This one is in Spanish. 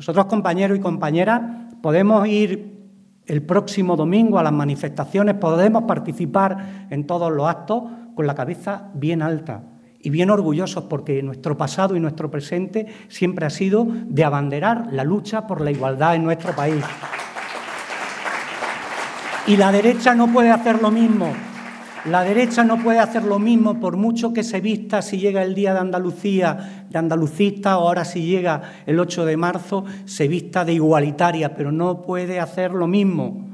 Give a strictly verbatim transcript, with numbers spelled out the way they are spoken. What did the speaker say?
Nosotros, compañeros y compañeras, podemos ir el próximo domingo a las manifestaciones, podemos participar en todos los actos con la cabeza bien alta y bien orgullosos, porque nuestro pasado y nuestro presente siempre ha sido de abanderar la lucha por la igualdad en nuestro país. Y la derecha no puede hacer lo mismo. La derecha no puede hacer lo mismo, por mucho que se vista si llega el Día de Andalucía, de andalucista, o ahora si llega el ocho de marzo, se vista de igualitaria, pero no puede hacer lo mismo.